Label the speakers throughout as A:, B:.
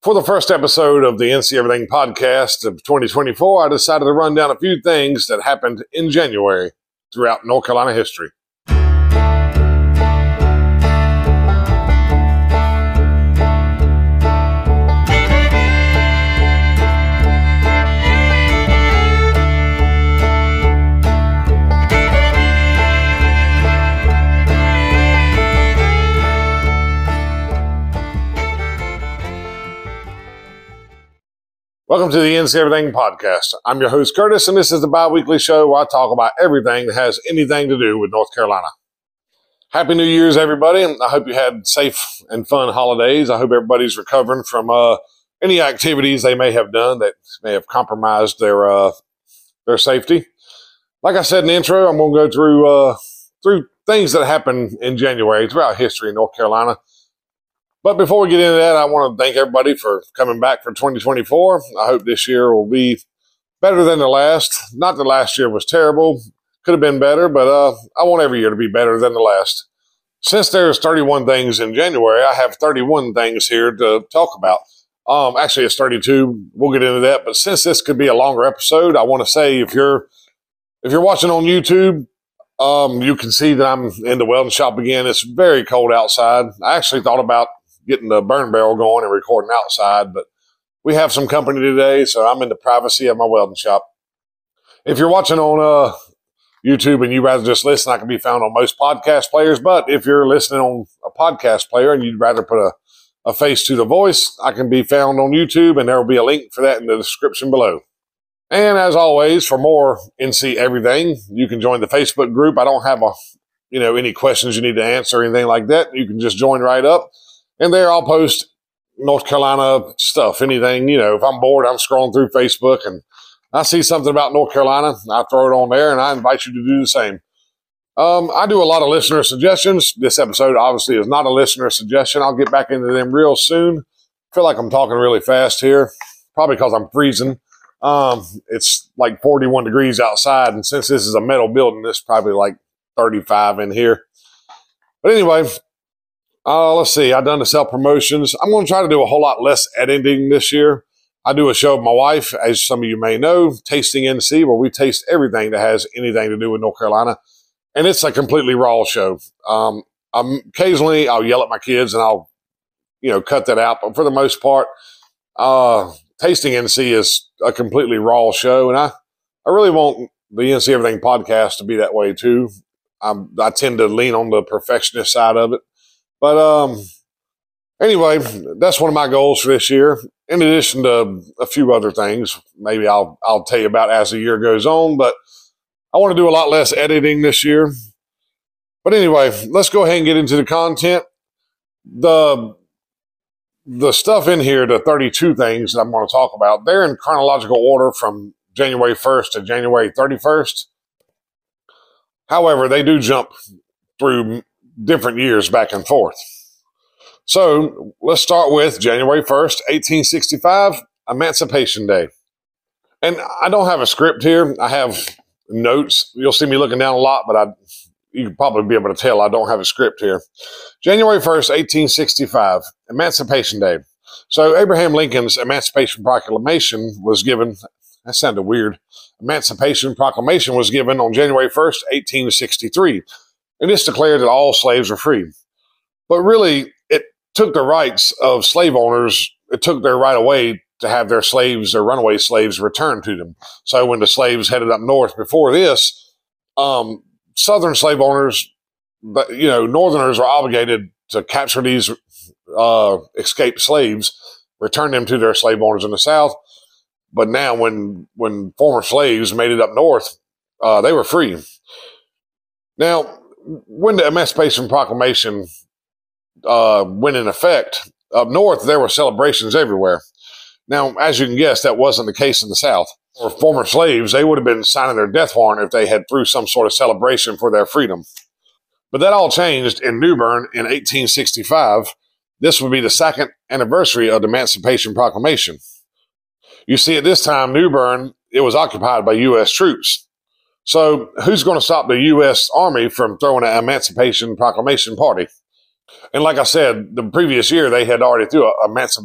A: For the first episode of the NC Everything podcast of 2024, I decided to run down a few things that happened in January throughout North Carolina history. Welcome to the NC Everything podcast. I'm your host, Curtis, and this is the bi-weekly show where I talk about everything that has anything to do with North Carolina. Happy New Year's, everybody. I hope you had safe and fun holidays. I hope everybody's recovering from any activities they may have done that may have compromised their safety. Like I said in the intro, I'm going to go through things that happened in January throughout history in North Carolina. But before we get into that, I want to thank everybody for coming back for 2024. I hope this year will be better than the last. Not that last year was terrible. Could have been better, but I want every year to be better than the last. Since there's 31 things in January, I have 31 things here to talk about. Actually, it's 32. We'll get into that. But since this could be a longer episode, I want to say if you're watching on YouTube, you can see that I'm in the welding shop again. It's very cold outside. I actually thought about getting the burn barrel going and recording outside, but we have some company today, so I'm in the privacy of my welding shop. If you're watching on YouTube and you'd rather just listen, I can be found on most podcast players, but if you're listening on a podcast player and you'd rather put a face to the voice, I can be found on YouTube, and there will be a link for that in the description below. And as always, for more NC Everything, you can join the Facebook group. I don't have any questions you need to answer or anything like that. You can just join right up. And there I'll post North Carolina stuff, anything, if I'm bored, I'm scrolling through Facebook and I see something about North Carolina, I throw it on there and I invite you to do the same. I do a lot of listener suggestions. This episode obviously is not a listener suggestion. I'll get back into them real soon. I feel like I'm talking really fast here, probably because I'm freezing. It's like 41 degrees outside, and since this is a metal building, it's probably like 35 in here. But anyway, let's see. I've done the self-promotions. I'm going to try to do a whole lot less editing this year. I do a show with my wife, as some of you may know, Tasting NC, where we taste everything that has anything to do with North Carolina. And it's a completely raw show. Occasionally, I'll yell at my kids and I'll, cut that out. But for the most part, Tasting NC is a completely raw show. And I really want the NC Everything podcast to be that way too. I tend to lean on the perfectionist side of it. But anyway, that's one of my goals for this year. In addition to a few other things, maybe I'll tell you about as the year goes on. But I want to do a lot less editing this year. But anyway, let's go ahead and get into the content. The stuff in here, the 32 things that I'm going to talk about, they're in chronological order from January 1st to January 31st. However, they do jump through different years back and forth. So let's start with January 1st, 1865, Emancipation Day. And I don't have a script here. I have notes. You'll see me looking down a lot, but you can probably be able to tell I don't have a script here. January 1st, 1865, Emancipation Day. So Abraham Lincoln's Emancipation Proclamation was given, that sounded weird. Emancipation Proclamation was given on January 1st, 1863. And this declared that all slaves are free. But really, it took the rights of slave owners, it took their right away to have their slaves, their runaway slaves, returned to them. So when the slaves headed up north before this, Southern slave owners, Northerners are obligated to capture these escaped slaves, return them to their slave owners in the South. But now when former slaves made it up north, they were free. Now, when the Emancipation Proclamation went in effect, up north, there were celebrations everywhere. Now, as you can guess, that wasn't the case in the South. For former slaves, they would have been signing their death warrant if they had threw some sort of celebration for their freedom. But that all changed in New Bern in 1865. This would be the second anniversary of the Emancipation Proclamation. You see, at this time, New Bern, it was occupied by U.S. troops. So who's going to stop the U.S. Army from throwing an Emancipation Proclamation party? And like I said, the previous year, they had already threw an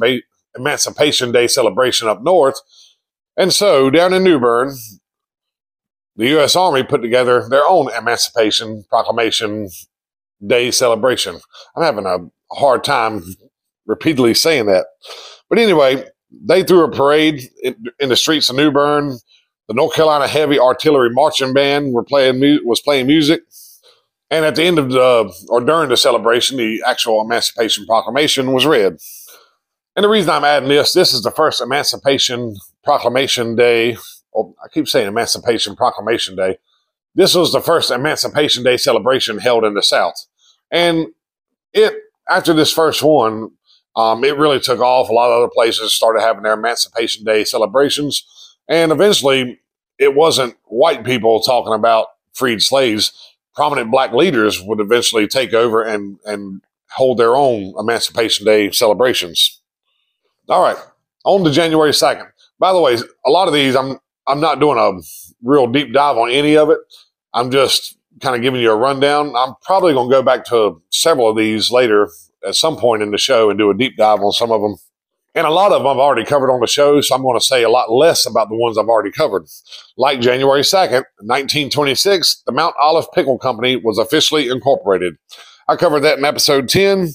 A: Emancipation Day celebration up north. And so down in New Bern, the U.S. Army put together their own Emancipation Proclamation Day celebration. I'm having a hard time repeatedly saying that. But anyway, they threw a parade in the streets of New Bern. The North Carolina Heavy Artillery Marching Band was playing music. And at the end of during the celebration, the actual Emancipation Proclamation was read. And the reason I'm adding this is the first Emancipation Proclamation Day. I keep saying Emancipation Proclamation Day. This was the first Emancipation Day celebration held in the South. And after this first one, it really took off. A lot of other places started having their Emancipation Day celebrations. And eventually, it wasn't white people talking about freed slaves. Prominent black leaders would eventually take over and hold their own Emancipation Day celebrations. All right, on to January 2nd. By the way, a lot of these, I'm not doing a real deep dive on any of it. I'm just kind of giving you a rundown. I'm probably going to go back to several of these later at some point in the show and do a deep dive on some of them. And a lot of them I've already covered on the show, so I'm going to say a lot less about the ones I've already covered. Like January 2nd, 1926, the Mount Olive Pickle Company was officially incorporated. I covered that in episode 10.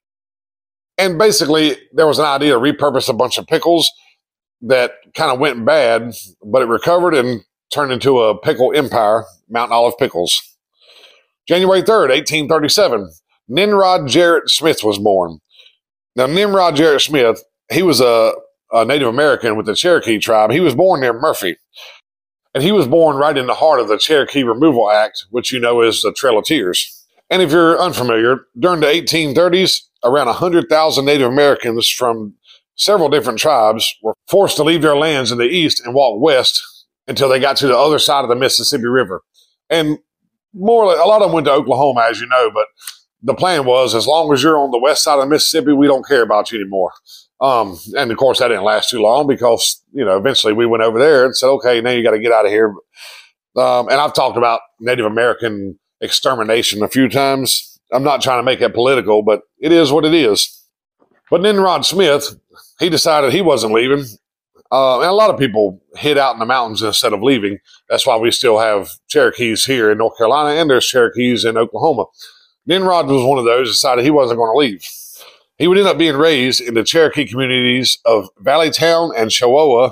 A: And basically, there was an idea to repurpose a bunch of pickles that kind of went bad, but it recovered and turned into a pickle empire, Mount Olive Pickles. January 3rd, 1837, Nimrod Jarrett Smith was born. Now, Nimrod Jarrett Smith, he was a Native American with the Cherokee tribe. He was born near Murphy. And he was born right in the heart of the Cherokee Removal Act, which you know is the Trail of Tears. And if you're unfamiliar, during the 1830s, around 100,000 Native Americans from several different tribes were forced to leave their lands in the east and walk west until they got to the other side of the Mississippi River. And a lot of them went to Oklahoma, as you know, but the plan was, as long as you're on the west side of the Mississippi, we don't care about you anymore. And of course, that didn't last too long because, eventually we went over there and said, okay, now you got to get out of here. And I've talked about Native American extermination a few times. I'm not trying to make it political, but it is what it is. But Nimrod Smith, he decided he wasn't leaving. And a lot of people hid out in the mountains instead of leaving. That's why we still have Cherokees here in North Carolina, and there's Cherokees in Oklahoma. Nimrod was one of those, decided he wasn't going to leave. He would end up being raised in the Cherokee communities of Valleytown and Cheowa.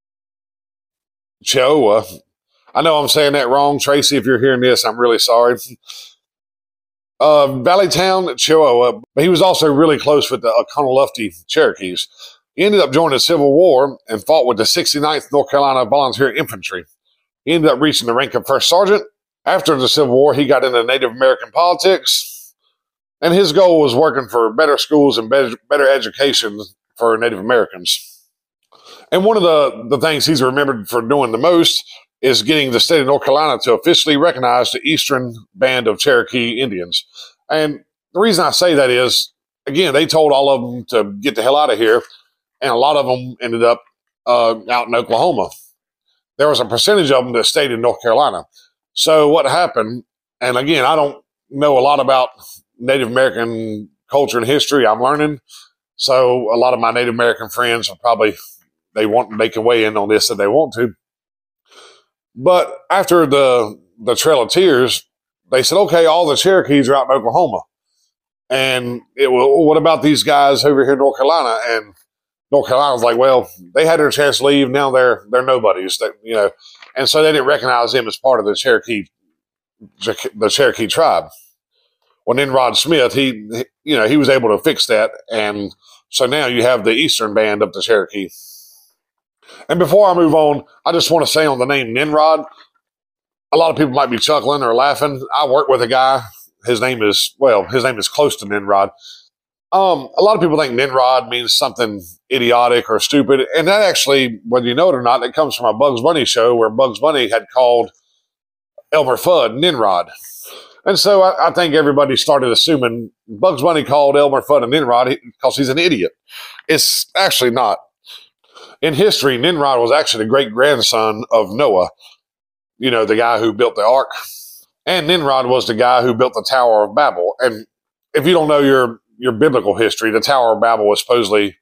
A: I know I'm saying that wrong. Tracy, if you're hearing this, I'm really sorry. Valleytown, Cheowa, but he was also really close with the Oconaluftee Cherokees. He ended up joining the Civil War and fought with the 69th North Carolina Volunteer Infantry. He ended up reaching the rank of first sergeant. After the Civil War, he got into Native American politics, and his goal was working for better schools and better education for Native Americans. And one of the things he's remembered for doing the most is getting the state of North Carolina to officially recognize the Eastern Band of Cherokee Indians. And the reason I say that is, again, they told all of them to get the hell out of here, and a lot of them ended up out in Oklahoma. There was a percentage of them that stayed in North Carolina. So what happened, and again, I don't know a lot about Native American culture and history. I'm learning. So a lot of my Native American friends are probably, they can weigh in on this if they want to. But after the Trail of Tears, they said, okay, all the Cherokees are out in Oklahoma. And what about these guys over here in North Carolina? And North Carolina was like, well, they had their chance to leave. Now they're nobodies, and so they didn't recognize them as part of the Cherokee tribe. Well, Nimrod Smith, he was able to fix that, and so now you have the Eastern Band of the Cherokee. And before I move on, I just want to say on the name Nimrod, a lot of people might be chuckling or laughing. I work with a guy. His name is close to Nimrod. A lot of people think Nimrod means something idiotic or stupid. And that actually, whether you know it or not, it comes from a Bugs Bunny show where Bugs Bunny had called Elmer Fudd Nimrod. And so I think everybody started assuming Bugs Bunny called Elmer Fudd a Nimrod because he's an idiot. It's actually not. In history, Nimrod was actually the great-grandson of Noah, the guy who built the ark. And Nimrod was the guy who built the Tower of Babel. And if you don't know your biblical history, the Tower of Babel was supposedly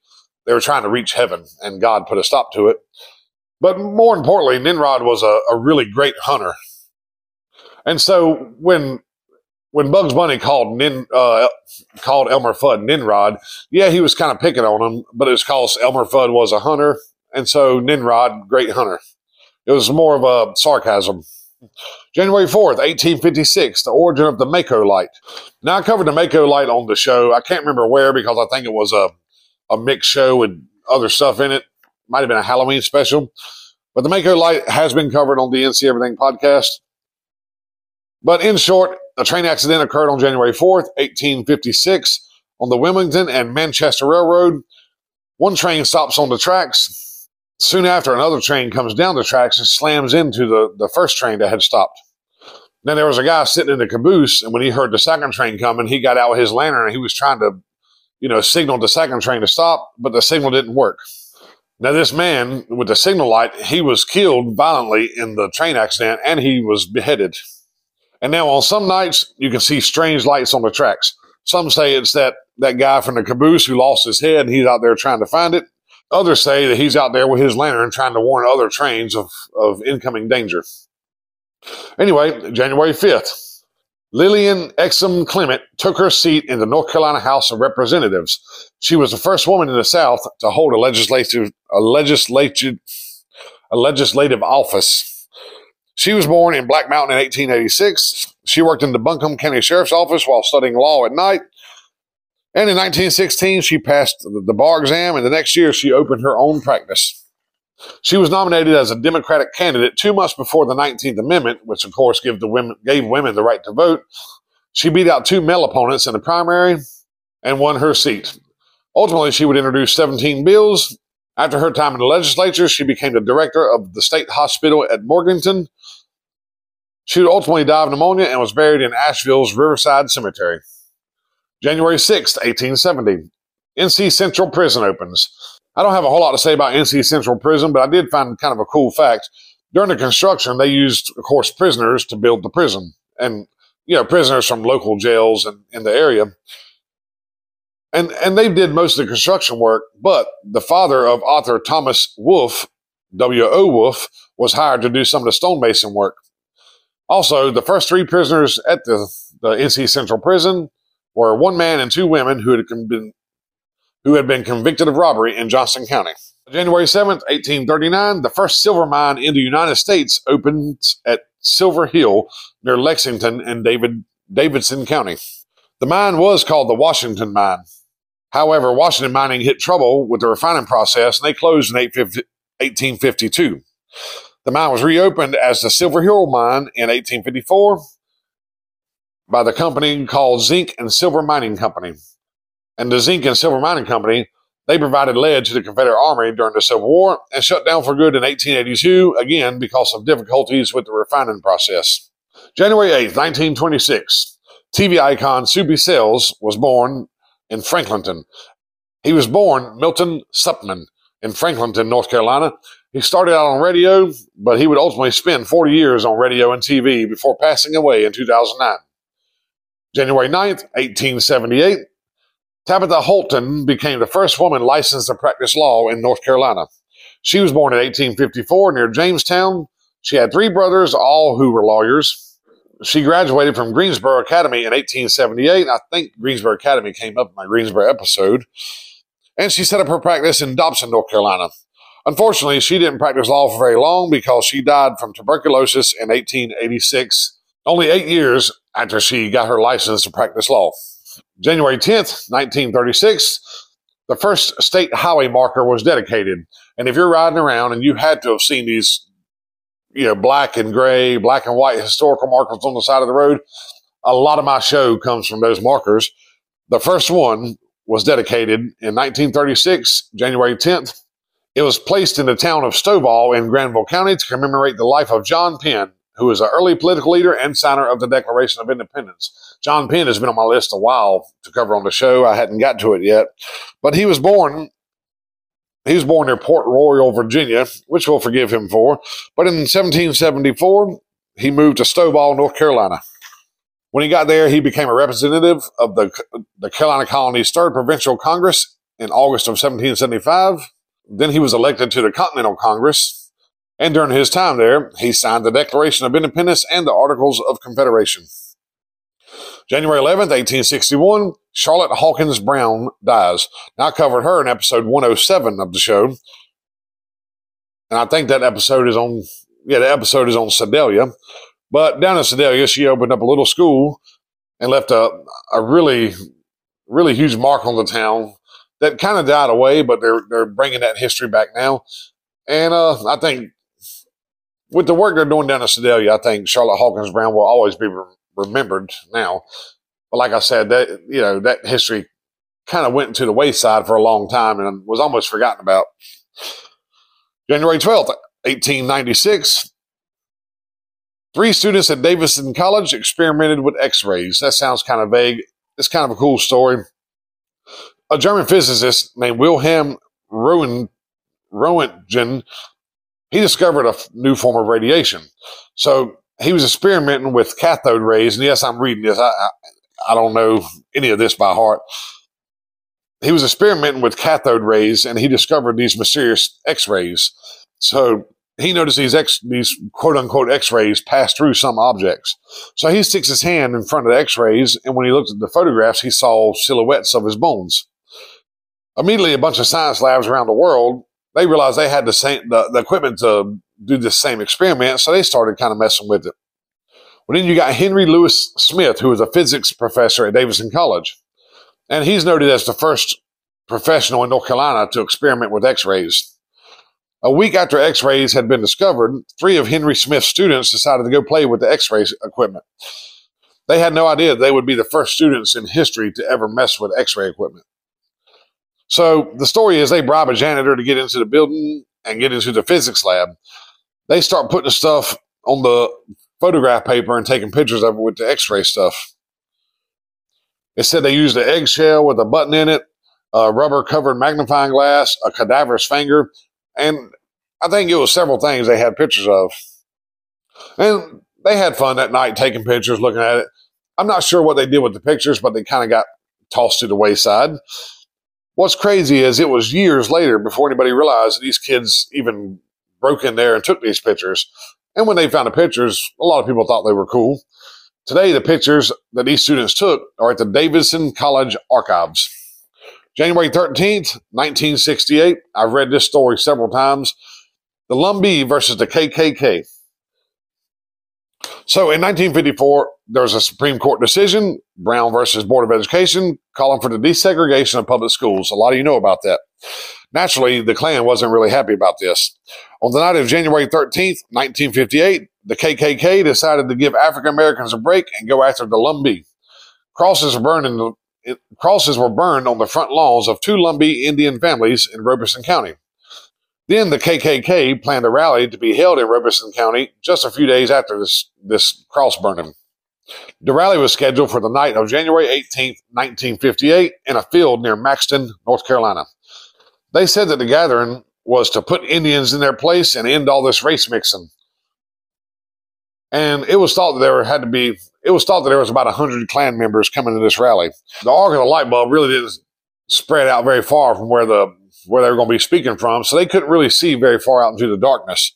A: they were trying to reach heaven, and God put a stop to it. But more importantly, Nimrod was a really great hunter. And so when Bugs Bunny called Elmer Fudd Nimrod, yeah, he was kind of picking on him, but it was because Elmer Fudd was a hunter, and so Nimrod, great hunter. It was more of a sarcasm. January 4th, 1856, the origin of the Mako light. Now, I covered the Mako light on the show. I can't remember where because I think it was a mixed show with other stuff in it. Might have been a Halloween special. But the Mako light has been covered on the NC Everything podcast. But in short, a train accident occurred on January 4th, 1856, on the Wilmington and Manchester Railroad. One train stops on the tracks. Soon after, another train comes down the tracks and slams into the first train that had stopped. Then there was a guy sitting in the caboose, and when he heard the second train coming, he got out with his lantern and he was trying to, signal the second train to stop, but the signal didn't work. Now, this man with the signal light, he was killed violently in the train accident, and he was beheaded. And now on some nights, you can see strange lights on the tracks. Some say it's that guy from the caboose who lost his head, and he's out there trying to find it. Others say that he's out there with his lantern trying to warn other trains of incoming danger. Anyway, January 5th, Lillian Exum Clement took her seat in the North Carolina House of Representatives. She was the first woman in the South to hold a legislative office. She was born in Black Mountain in 1886. She worked in the Buncombe County Sheriff's Office while studying law at night. And in 1916, she passed the bar exam, and the next year she opened her own practice. She was nominated as a Democratic candidate 2 months before the 19th Amendment, which of course gave women the right to vote. She beat out 2 male opponents in the primary and won her seat. Ultimately, she would introduce 17 bills. After her time in the legislature, she became the director of the state hospital at Morganton. She would ultimately die of pneumonia and was buried in Asheville's Riverside Cemetery. January 6th, 1870, NC Central Prison opens. I don't have a whole lot to say about NC Central Prison, but I did find kind of a cool fact. During the construction, they used, of course, prisoners to build the prison. And, prisoners from local jails in the area. And they did most of the construction work, but the father of author Thomas Wolfe, W.O. Wolfe, was hired to do some of the stonemason work. Also, the first 3 prisoners at the NC Central Prison were 1 man and 2 women who had been convicted of robbery in Johnson County. January 7th, 1839, the first silver mine in the United States opens at Silver Hill near Lexington in Davidson County. The mine was called the Washington Mine. However, Washington Mining hit trouble with the refining process, and they closed in 1852. The mine was reopened as the Silver Hill Mine in 1854 by the company called Zinc and Silver Mining Company. And the Zinc and Silver Mining Company, they provided lead to the Confederate Army during the Civil War and shut down for good in 1882, again because of difficulties with the refining process. January 8th, 1926, TV icon Soupy Sales was born in Franklinton. He was born Milton Suppman in Franklinton, North Carolina. He started out on radio, but he would ultimately spend 40 years on radio and TV before passing away in 2009. January 9th, 1878, Tabitha Holton became the first woman licensed to practice law in North Carolina. She was born in 1854 near Jamestown. She had 3 brothers, all who were lawyers. She graduated from Greensboro Academy in 1878. I think Greensboro Academy came up in my Greensboro episode. And she set up her practice in Dobson, North Carolina. Unfortunately, she didn't practice law for very long because she died from tuberculosis in 1886, only 8 years after she got her license to practice law. January 10th, 1936, the first state highway marker was dedicated. And if you're riding around and you had to have seen these, black and gray, black and white historical markers on the side of the road, a lot of my show comes from those markers. The first one was dedicated in 1936, January 10th. It was placed in the town of Stovall in Granville County to commemorate the life of John Penn, who was an early political leader and signer of the Declaration of Independence. John Penn has been on my list a while to cover on the show. I hadn't got to it yet. But he was born near Port Royal, Virginia, which we'll forgive him for. But in 1774, he moved to Stovall, North Carolina. When he got there, he became a representative of the Carolina Colony's 3rd Provincial Congress in August of 1775. Then he was elected to the Continental Congress, and during his time there, he signed the Declaration of Independence and the Articles of Confederation. January 11th, 1861, Charlotte Hawkins Brown dies. Now, I covered her in episode 107 of the show, and I think that episode is on, the episode is on Sedalia. But down in Sedalia, she opened up a little school and left a really, really huge mark on the town that kind of died away, but they're bringing that history back now. And I think with the work they're doing down in Sedalia, I think Charlotte Hawkins Brown will always be remembered now. But like I said, that history kind of went to the wayside for a long time and was almost forgotten about. January 12th, 1896, 3 students at Davidson College experimented with X-rays. That sounds kind of vague. It's kind of a cool story. A German physicist named Wilhelm Röntgen, he discovered a new form of radiation. So he was experimenting with cathode rays. And yes, I'm reading this. I don't know any of this by heart. He was experimenting with cathode rays, and he discovered these mysterious X-rays. So he noticed these quote-unquote X-rays pass through some objects. So he sticks his hand in front of the X-rays, and when he looked at the photographs, he saw silhouettes of his bones. Immediately, a bunch of science labs around the world, they realized they had the equipment to do the same experiment, so they started kind of messing with it. Well, then you got Henry Louis Smith, who was a physics professor at Davidson College. And he's noted as the first professional in North Carolina to experiment with X-rays. A week after X-rays had been discovered, 3 of Henry Smith's students decided to go play with the X-ray equipment. They had no idea they would be the first students in history to ever mess with X-ray equipment. So the story is they bribe a janitor to get into the building and get into the physics lab. They start putting stuff on the photograph paper and taking pictures of it with the X-ray stuff. It said they used an eggshell with a button in it, a rubber-covered magnifying glass, a cadaverous finger, and I think it was several things they had pictures of. And they had fun that night taking pictures, looking at it. I'm not sure what they did with the pictures, but they kind of got tossed to the wayside. What's crazy is it was years later before anybody realized that these kids even broke in there and took these pictures. And when they found the pictures, a lot of people thought they were cool. Today, the pictures that these students took are at the Davidson College archives. January 13th, 1968. I've read this story several times. The Lumbee versus the KKK. So in 1954, there was a Supreme Court decision, Brown versus Board of Education, calling for the desegregation of public schools. A lot of you know about that. Naturally, the Klan wasn't really happy about this. On the night of January 13th, 1958, the KKK decided to give African Americans a break and go after the Lumbee. Crosses were burned on the front lawns of 2 Lumbee Indian families in Robeson County. Then the KKK planned a rally to be held in Robeson County just a few days after this cross burning. The rally was scheduled for the night of January 18th, 1958 in a field near Maxton, North Carolina. They said that the gathering was to put Indians in their place and end all this race mixing. And it was thought that there was about 100 Klan members coming to this rally. The arc of the light bulb really didn't spread out very far from where they were going to be speaking from, so they couldn't really see very far out into the darkness.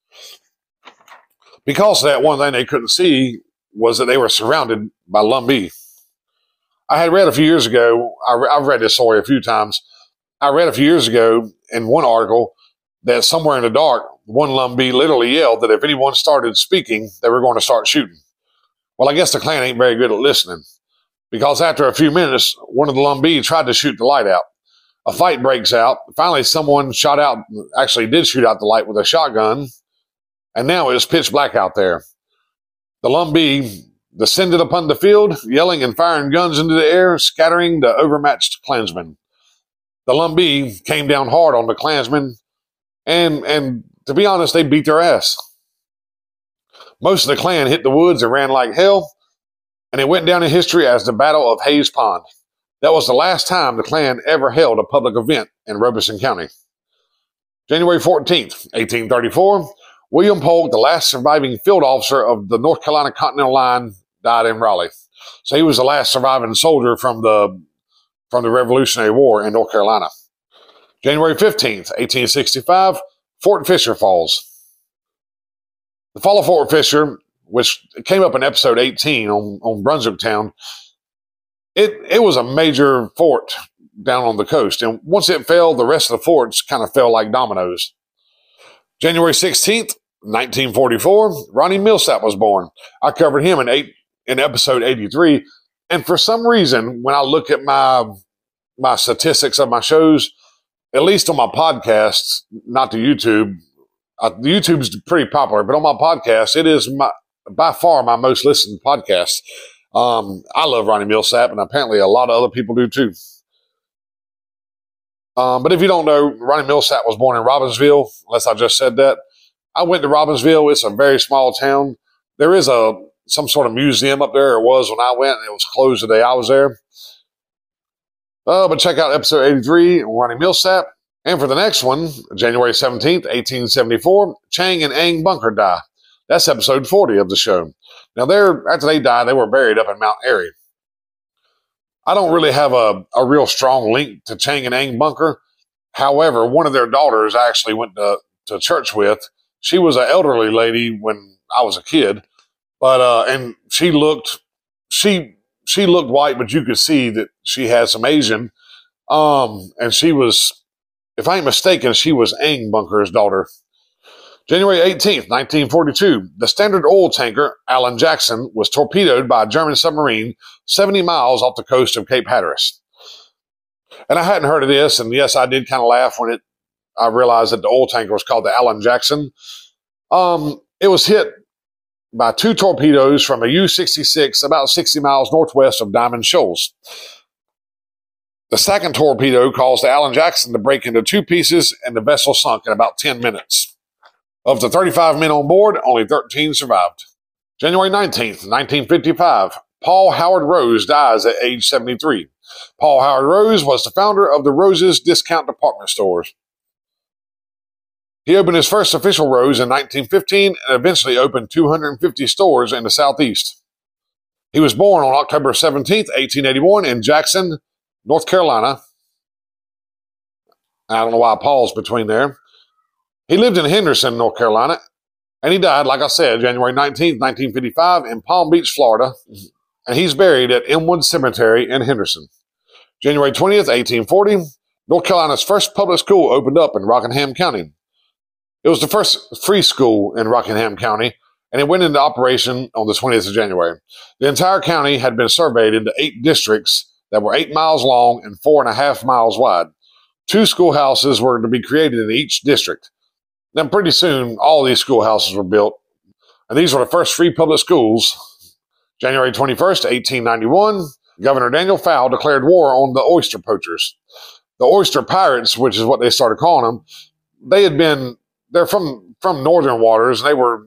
A: Because of that, one thing they couldn't see was that they were surrounded by Lumbee. I had read a few years ago, I've read this story a few times. I read a few years ago in one article that somewhere in the dark, one Lumbee literally yelled that if anyone started speaking, they were going to start shooting. Well, I guess the Klan ain't very good at listening, because after a few minutes, one of the Lumbee tried to shoot the light out. A fight breaks out. Finally, someone did shoot out the light with a shotgun, and now it is pitch black out there. The Lumbee descended upon the field, yelling and firing guns into the air, scattering the overmatched Klansmen. The Lumbee came down hard on the Klansmen, and to be honest, they beat their ass. Most of the Klan hit the woods and ran like hell, and it went down in history as the Battle of Hayes Pond. That was the last time the Klan ever held a public event in Robeson County. January 14th, 1834, William Polk, the last surviving field officer of the North Carolina Continental Line, died in Raleigh. So he was the last surviving soldier from from the Revolutionary War in North Carolina. January 15th, 1865, Fort Fisher falls. The fall of Fort Fisher, which came up in episode 18 on Brunswick Town, it was a major fort down on the coast. And once it fell, the rest of the forts kind of fell like dominoes. January 16th, 1944, Ronnie Milsap was born. I covered him in episode 83. And for some reason, when I look at my statistics of my shows, at least on my podcasts, not the YouTube, the YouTube's pretty popular, but on my podcast, it is by far my most listened podcast. I love Ronnie Milsap, and apparently a lot of other people do too. But if you don't know, Ronnie Milsap was born in Robbinsville, unless I just said that. I went to Robbinsville. It's a very small town. There is some sort of museum up there. It was when I went, and it was closed the day I was there. But check out episode 83, Ronnie Milsap. And for the next one, January 17th, 1874, Chang and Ang Bunker die. That's episode 40 of the show. Now, after they died, they were buried up in Mount Airy. I don't really have a real strong link to Chang and Ang Bunker. However, one of their daughters I actually went to church with. She was an elderly lady when I was a kid, but and she looked white, but you could see that she had some Asian. And she was, if I ain't mistaken, she was Ang Bunker's daughter. January 18th, 1942, the Standard oil tanker Alan Jackson was torpedoed by a German submarine 70 miles off the coast of Cape Hatteras. And I hadn't heard of this, and yes, I did kind of laugh when I realized that the oil tanker was called the Alan Jackson. It was hit by 2 torpedoes from a U-66 about 60 miles northwest of Diamond Shoals. The second torpedo caused the Alan Jackson to break into 2 pieces, and the vessel sunk in about 10 minutes. Of the 35 men on board, only 13 survived. January 19th, 1955, Paul Howard Rose dies at age 73. Paul Howard Rose was the founder of the Rose's discount department stores. He opened his first official Rose in 1915 and eventually opened 250 stores in the Southeast. He was born on October 17th, 1881 in Jackson, North Carolina. I don't know why I paused between there. He lived in Henderson, North Carolina, and he died, like I said, January 19th, 1955 in Palm Beach, Florida, and he's buried at Elmwood Cemetery in Henderson. January 20th, 1840, North Carolina's first public school opened up in Rockingham County. It was the first free school in Rockingham County, and it went into operation on the 20th of January. The entire county had been surveyed into 8 districts that were 8 miles long and 4.5 miles wide. 2 schoolhouses were to be created in each district. Then pretty soon, all these schoolhouses were built, and these were the first free public schools. January 21st, 1891, Governor Daniel Fowle declared war on the oyster poachers. The oyster pirates, which is what they started calling them, they're from northern waters, and they were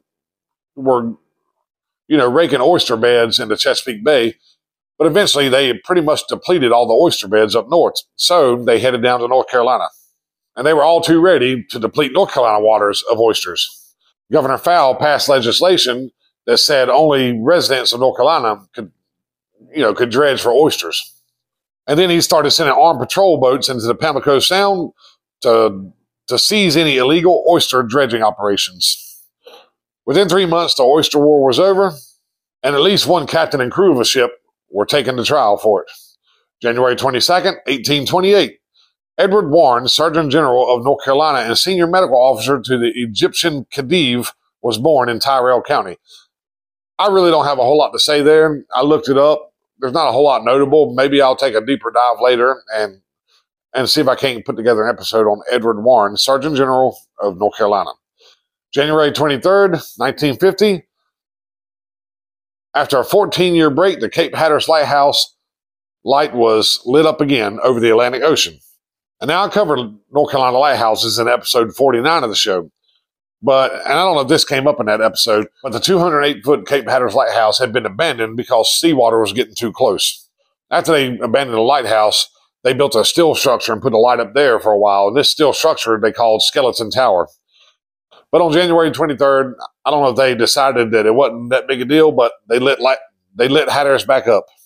A: raking oyster beds into Chesapeake Bay, but eventually they pretty much depleted all the oyster beds up north, so they headed down to North Carolina. And they were all too ready to deplete North Carolina waters of oysters. Governor Fowle passed legislation that said only residents of North Carolina could dredge for oysters. And then he started sending armed patrol boats into the Pamlico Sound to seize any illegal oyster dredging operations. Within 3 months, the oyster war was over, and at least one captain and crew of a ship were taken to trial for it. January 22nd, 1828. Edward Warren, Surgeon General of North Carolina and Senior Medical Officer to the Egyptian Khedive, was born in Tyrrell County. I really don't have a whole lot to say there. I looked it up. There's not a whole lot notable. Maybe I'll take a deeper dive later and see if I can't put together an episode on Edward Warren, Surgeon General of North Carolina. January 23rd, 1950. After a 14-year break, the Cape Hatteras Lighthouse light was lit up again over the Atlantic Ocean. And now I covered North Carolina lighthouses in episode 49 of the show. And I don't know if this came up in that episode, but the 208-foot Cape Hatteras Lighthouse had been abandoned because seawater was getting too close. After they abandoned the lighthouse, they built a steel structure and put a light up there for a while. And this steel structure they called Skeleton Tower. But on January 23rd, I don't know if they decided that it wasn't that big a deal, but they lit Hatteras back up.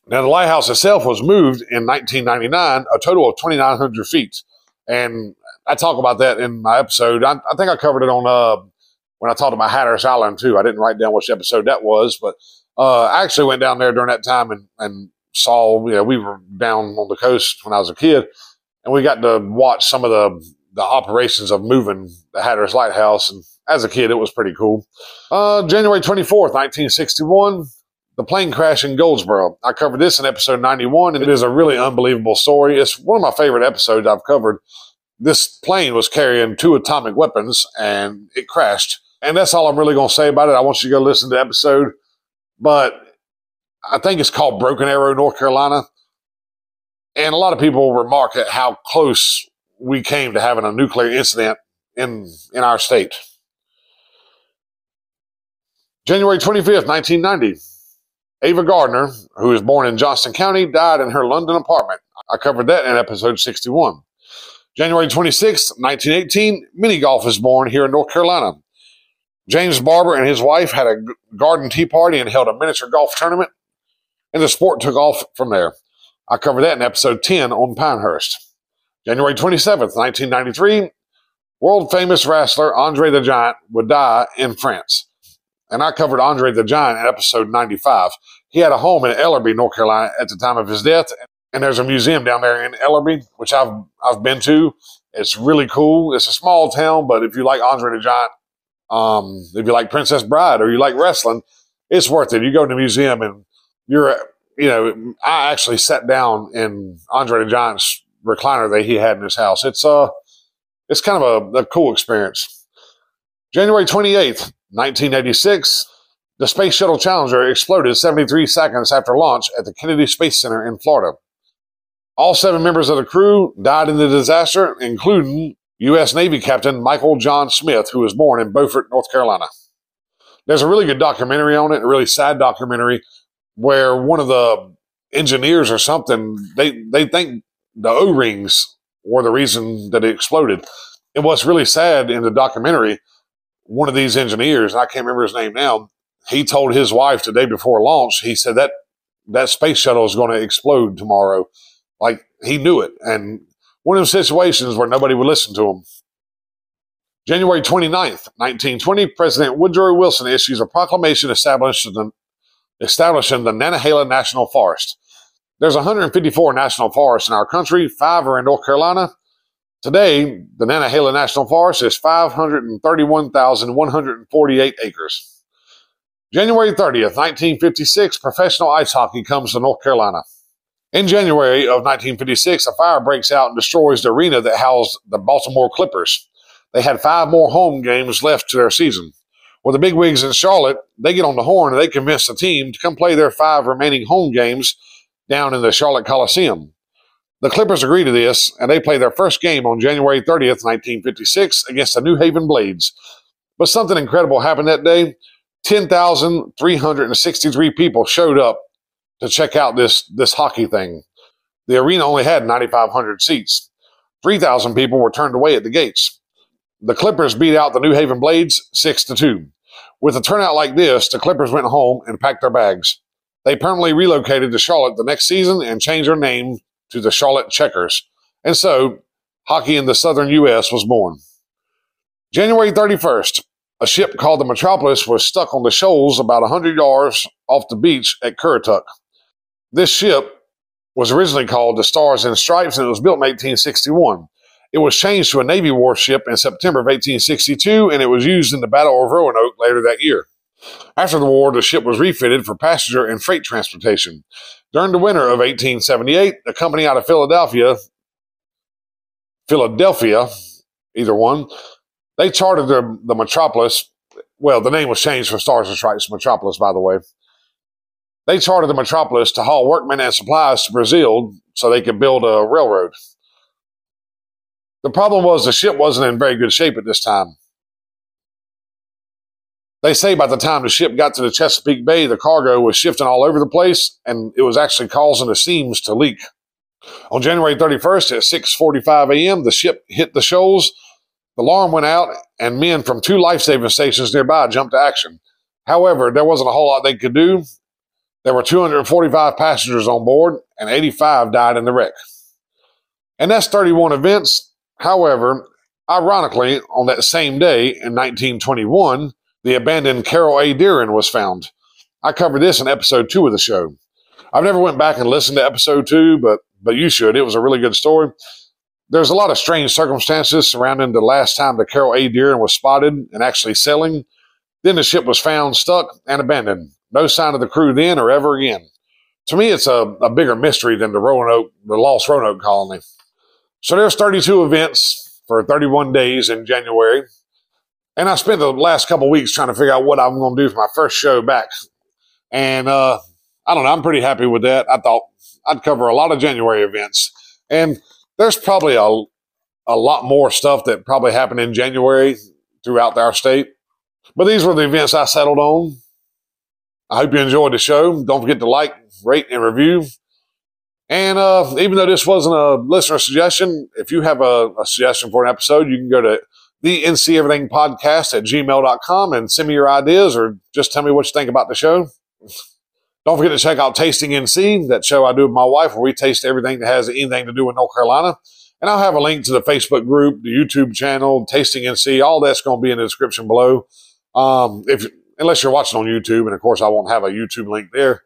A: Now, the lighthouse itself was moved in 1999, a total of 2,900 feet. And I talk about that in my episode. I think I covered it on when I talked about Hatteras Island, too. I didn't write down which episode that was, but I actually went down there during that time and saw, we were down on the coast when I was a kid, and we got to watch some of the operations of moving the Hatteras Lighthouse. And as a kid, it was pretty cool. January 24th, 1961, the plane crash in Goldsboro. I covered this in episode 91, and it is a really unbelievable story. It's one of my favorite episodes I've covered. This plane was carrying 2 atomic weapons, and it crashed. And that's all I'm really going to say about it. I want you to go listen to the episode. But I think it's called Broken Arrow, North Carolina. And a lot of people remark at how close we came to having a nuclear incident in our state. January 25th, 1990. Ava Gardner, who was born in Johnston County, died in her London apartment. I covered that in episode 61. January 26th, 1918, mini golf is born here in North Carolina. James Barber and his wife had a garden tea party and held a miniature golf tournament, and the sport took off from there. I covered that in episode 10 on Pinehurst. January 27th, 1993, world-famous wrestler Andre the Giant would die in France. And I covered Andre the Giant in episode 95. He had a home in Ellerby, North Carolina at the time of his death, and there's a museum down there in Ellerby, which I've been to. It's really cool. It's a small town, but if you like Andre the Giant, if you like Princess Bride or you like wrestling, it's worth it. You go to the museum and I actually sat down in Andre the Giant's recliner that he had in his house. It's kind of a cool experience. January 28th, 1986, the Space Shuttle Challenger exploded 73 seconds after launch at the Kennedy Space Center in Florida. All 7 members of the crew died in the disaster, including U.S. Navy Captain Michael John Smith, who was born in Beaufort, North Carolina. There's a really good documentary on it, a really sad documentary, where one of the engineers or something, they think the O-rings were the reason that it exploded. And what's really sad in the documentary, one of these engineers, I can't remember his name now, he told his wife the day before launch, he said that space shuttle is going to explode tomorrow. Like, he knew it. And one of those situations where nobody would listen to him. January 29th, 1920, President Woodrow Wilson issues a proclamation establishing the Nantahala National Forest. There's 154 national forests in our country. 5 are in North Carolina. Today, the Nantahala National Forest is 531,148 acres. January 30th, 1956, professional ice hockey comes to North Carolina. In January of 1956, a fire breaks out and destroys the arena that housed the Baltimore Clippers. They had 5 more home games left to their season. Well, the bigwigs in Charlotte, they get on the horn and they convince the team to come play their 5 remaining home games down in the Charlotte Coliseum. The Clippers agree to this, and they play their first game on January 30th, 1956 against the New Haven Blades. But something incredible happened that day. 10,363 people showed up to check out this hockey thing. The arena only had 9,500 seats. 3,000 people were turned away at the gates. The Clippers beat out the New Haven Blades 6-2. With a turnout like this, the Clippers went home and packed their bags. They permanently relocated to Charlotte the next season and changed their name to the Charlotte Checkers. And so, hockey in the southern U.S. was born. January 31st, a ship called the Metropolis was stuck on the shoals about 100 yards off the beach at Currituck. This ship was originally called the Stars and Stripes, and it was built in 1861. It was changed to a Navy warship in September of 1862, and it was used in the Battle of Roanoke later that year. After the war, the ship was refitted for passenger and freight transportation. During the winter of 1878, a company out of Philadelphia, either one, they chartered the Metropolis. Well, the name was changed from Stars and Stripes to Metropolis, by the way. They chartered the Metropolis to haul workmen and supplies to Brazil so they could build a railroad. The problem was the ship wasn't in very good shape at this time. They say by the time the ship got to the Chesapeake Bay, the cargo was shifting all over the place, and it was actually causing the seams to leak. On January 31st at 6:45 a.m., the ship hit the shoals. The alarm went out, and men from 2 life-saving stations nearby jumped to action. However, there wasn't a whole lot they could do. There were 245 passengers on board, and 85 died in the wreck. And that's 31 events. However, ironically, on that same day in 1921, the abandoned Carroll A. Deering was found. I covered this in episode 2 of the show. I've never went back and listened to episode 2, but you should. It was a really good story. There's a lot of strange circumstances surrounding the last time the Carroll A. Deering was spotted and actually sailing. Then the ship was found stuck and abandoned. No sign of the crew then or ever again. To me, it's a bigger mystery than the lost Roanoke colony. So there's 32 events for 31 days in January. And I spent the last couple weeks trying to figure out what I'm going to do for my first show back. And I don't know, I'm pretty happy with that. I thought I'd cover a lot of January events. And there's probably a lot more stuff that probably happened in January throughout our state. But these were the events I settled on. I hope you enjoyed the show. Don't forget to like, rate, and review. And even though this wasn't a listener suggestion, if you have a suggestion for an episode, you can go to the NC Everything Podcast at gmail.com and send me your ideas or just tell me what you think about the show. Don't forget to check out Tasting NC, that show I do with my wife where we taste everything that has anything to do with North Carolina. And I'll have a link to the Facebook group, the YouTube channel, Tasting NC. All that's going to be in the description below. Unless you're watching on YouTube, and of course I won't have a YouTube link there.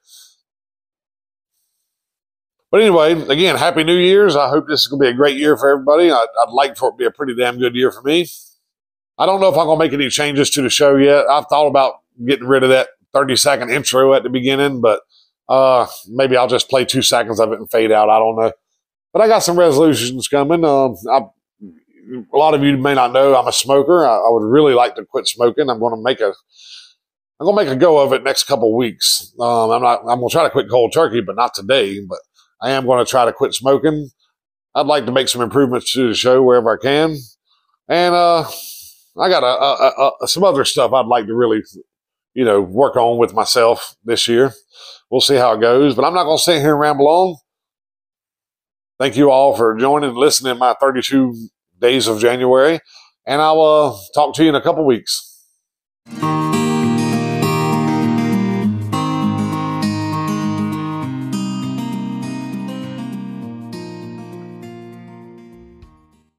A: But anyway, again, Happy New Year's. I hope this is going to be a great year for everybody. I'd like for it to be a pretty damn good year for me. I don't know if I'm going to make any changes to the show yet. I've thought about getting rid of that 30-second intro at the beginning, but maybe I'll just play 2 seconds of it and fade out. I don't know. But I got some resolutions coming. A lot of you may not know I'm a smoker. I would really like to quit smoking. I'm going to make a go of it next couple weeks. I'm going to try to quit cold turkey, but not today. But I am going to try to quit smoking. I'd like to make some improvements to the show wherever I can. And I got some other stuff I'd like to really, work on with myself this year. We'll see how it goes. But I'm not going to sit here and ramble on. Thank you all for joining and listening to my 32 days of January. And I'll talk to you in a couple weeks.